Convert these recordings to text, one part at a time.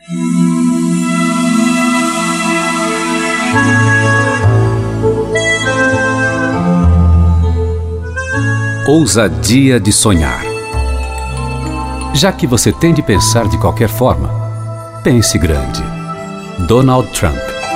Ousadia de sonhar. Já que você tem de pensar de qualquer forma, pense grande. Donald Trump.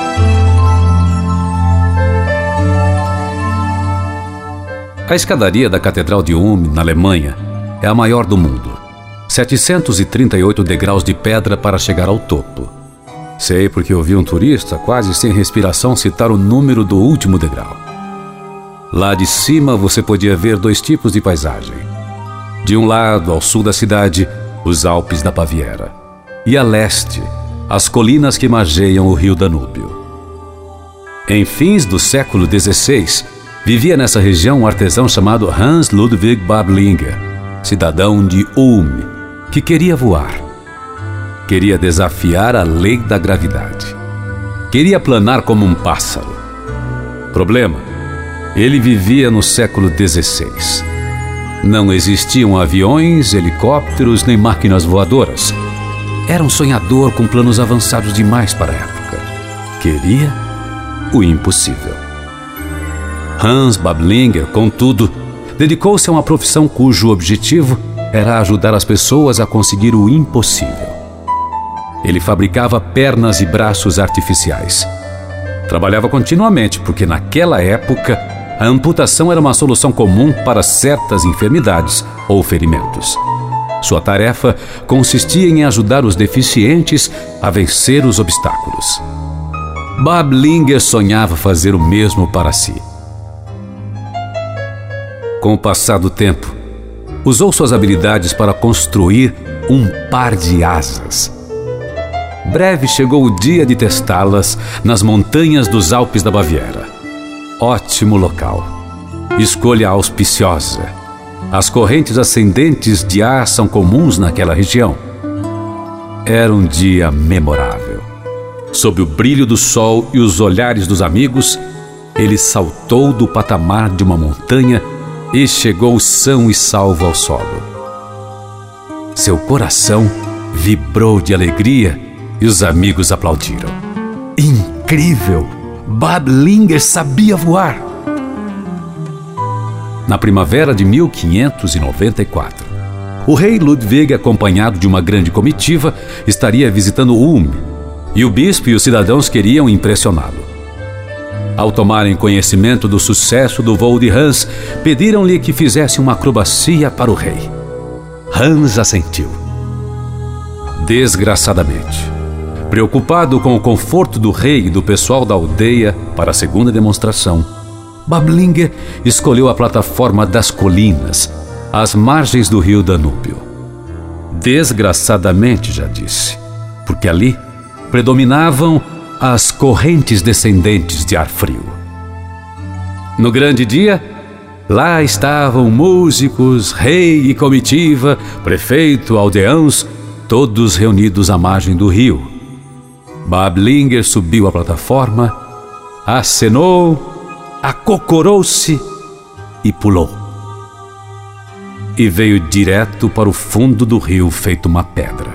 A escadaria da Catedral de Ulm, na Alemanha, é a maior do mundo. 738 degraus de pedra para chegar ao topo. Sei porque ouvi um turista, quase sem respiração, citar o número do último degrau. Lá de cima você podia ver dois tipos de paisagem. De um lado, ao sul da cidade, os Alpes da Baviera. E a leste, as colinas que margeiam o rio Danúbio. Em fins do século XVI, vivia nessa região um artesão chamado Hans Ludwig Bablinger, cidadão de Ulm, que queria voar. Queria desafiar a lei da gravidade. Queria planar como um pássaro. Problema: ele vivia no século XVI. Não existiam aviões, helicópteros nem máquinas voadoras. Era um sonhador com planos avançados demais para a época. Queria o impossível. Hans Bablinger, contudo, dedicou-se a uma profissão cujo objetivo era ajudar as pessoas a conseguir o impossível. Ele fabricava pernas e braços artificiais. Trabalhava continuamente porque naquela época a amputação era uma solução comum para certas enfermidades ou ferimentos. Sua tarefa consistia em ajudar os deficientes a vencer os obstáculos. Bablinger sonhava fazer o mesmo para si. Com o passar do tempo, usou suas habilidades para construir um par de asas. Breve chegou o dia de testá-las nas montanhas dos Alpes da Baviera. Ótimo local. Escolha auspiciosa. As correntes ascendentes de ar são comuns naquela região. Era um dia memorável. Sob o brilho do sol e os olhares dos amigos, ele saltou do patamar de uma montanha e chegou são e salvo ao solo. Seu coração vibrou de alegria e os amigos aplaudiram. Incrível! Bablinger sabia voar! Na primavera de 1594, o rei Ludwig, acompanhado de uma grande comitiva, estaria visitando Ulm, e o bispo e os cidadãos queriam impressioná-lo. Ao tomarem conhecimento do sucesso do voo de Hans, pediram-lhe que fizesse uma acrobacia para o rei. Hans assentiu. Desgraçadamente, preocupado com o conforto do rei e do pessoal da aldeia para a segunda demonstração, Bablinger escolheu a plataforma das colinas, às margens do rio Danúbio. Desgraçadamente, já disse, porque ali predominavam as correntes descendentes de ar frio. No grande dia, lá estavam músicos, rei e comitiva, prefeito, aldeãos, todos reunidos à margem do rio. Bablinger subiu a plataforma, acenou, acocorou-se e pulou. E veio direto para o fundo do rio feito uma pedra.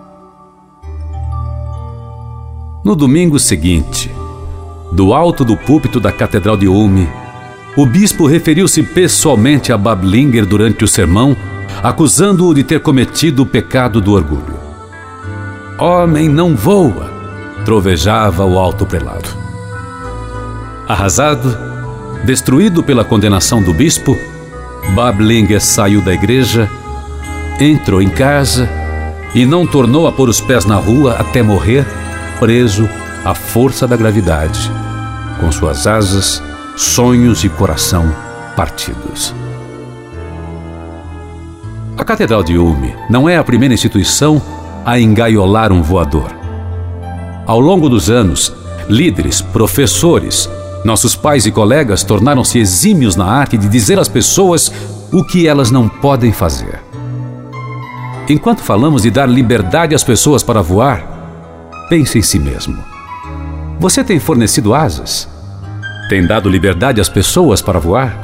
No domingo seguinte, do alto do púlpito da Catedral de Ulm, o bispo referiu-se pessoalmente a Bablinger durante o sermão, acusando-o de ter cometido o pecado do orgulho. Homem não voa, trovejava o alto prelado. Arrasado, destruído pela condenação do bispo, Bablinger saiu da igreja, entrou em casa e não tornou a pôr os pés na rua até morrer, preso à força da gravidade, com suas asas, sonhos e coração partidos. A Catedral de Ulm não é a primeira instituição a engaiolar um voador. Ao longo dos anos, líderes, professores, nossos pais e colegas tornaram-se exímios na arte de dizer às pessoas o que elas não podem fazer. Enquanto falamos de dar liberdade às pessoas para voar, pense em si mesmo. Você tem fornecido asas? Tem dado liberdade às pessoas para voar?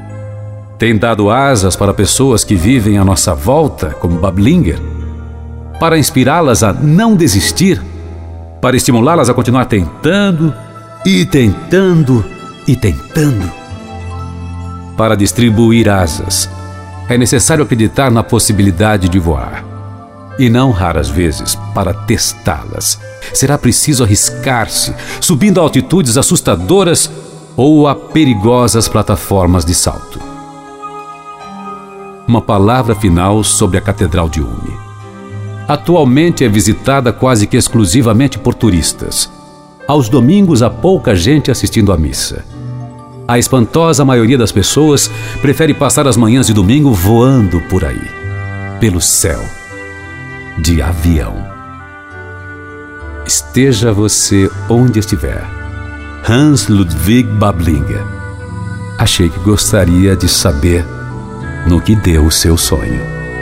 Tem dado asas para pessoas que vivem à nossa volta, como Bablinger? para inspirá-las a não desistir, para estimulá-las a continuar tentando e tentando e tentando. Para distribuir asas, é necessário acreditar na possibilidade de voar. E não raras vezes, para testá-las, será preciso arriscar-se, subindo a altitudes assustadoras ou a perigosas plataformas de salto. Uma palavra final sobre a Catedral de Umi. Atualmente é visitada quase que exclusivamente por turistas. Aos domingos há pouca gente assistindo à missa. A espantosa maioria das pessoas prefere passar as manhãs de domingo voando por aí, pelo céu, de avião. Esteja você onde estiver. Hans Ludwig Bablinger. Achei que gostaria de saber no que deu o seu sonho.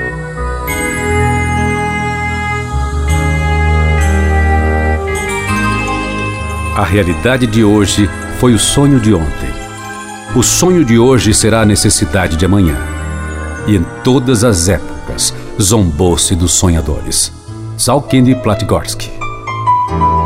A realidade de hoje foi o sonho de ontem. O sonho de hoje será a necessidade de amanhã. E em todas as épocas zombou-se dos sonhadores. Zalkind Platgorsky.